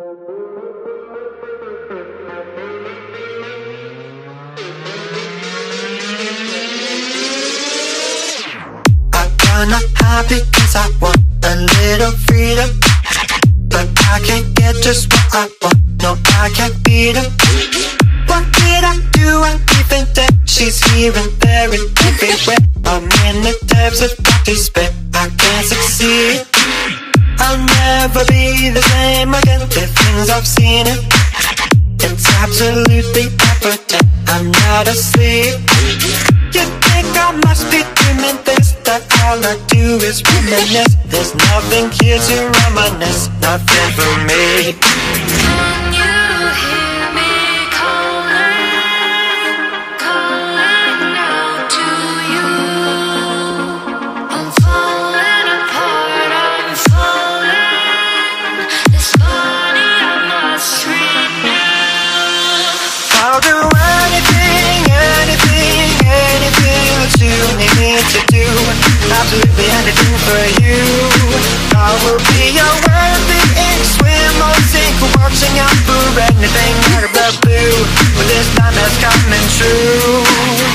I'm not happy cause I want a little freedom, but I can't get just what I want, no I can't beat them. What did I do? I even that she's here and there and everywhere. I'm in the depths of dark despair, I can't succeed. I'll never be the same again. The things I've seen, it's absolutely evident I'm not asleep. You think I must be dreaming this, that all I do is reminisce. There's nothing here to reminisce, nothing for me. Can you hear me calling, calling out to you? I'm falling apart, I'm falling. This body I must renew. I'll do anything, anything, anything that you need me to do. Absolutely anything for you. I will be your worthy ink, swim or sink, watching out for anything out of the blue. But this time it's coming true.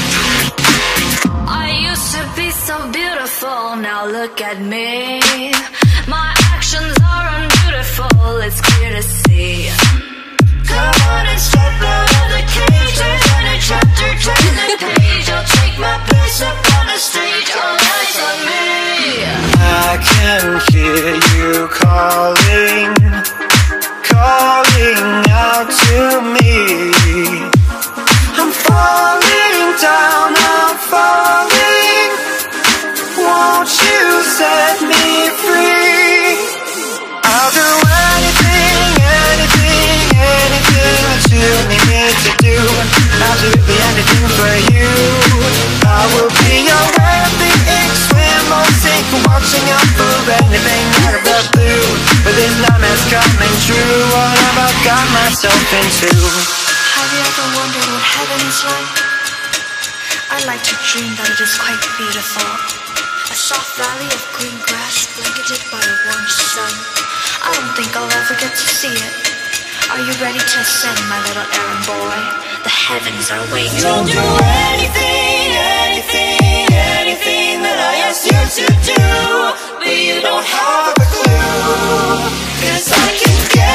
I used to be so beautiful, now look at me. My actions are unbeautiful, it's clear to see. Come on and step out of the cage, there's a new chapter, turn the page. I'll take my place up on the stage, all eyes on me. I can hear you calling, calling out to me. I'm falling down, I'm falling. Won't you set me free? I'll do anything, anything, anything that you need me to do. Absolutely anything for you. I will be your worthy ink, swim or sink, watching out for anything out of the blue. But this time it's coming true, what have I got myself into? Have you ever wondered what heaven is like? I like to dream that it is quite beautiful. A soft valley of green grass blanketed by a warm sun. I don't think I'll ever get to see it. Are you ready to ascend, my little errand boy? The heavens are waiting. You'll do anything, anything, anything that I ask you to do, but you don't have a clue, 'cause I can get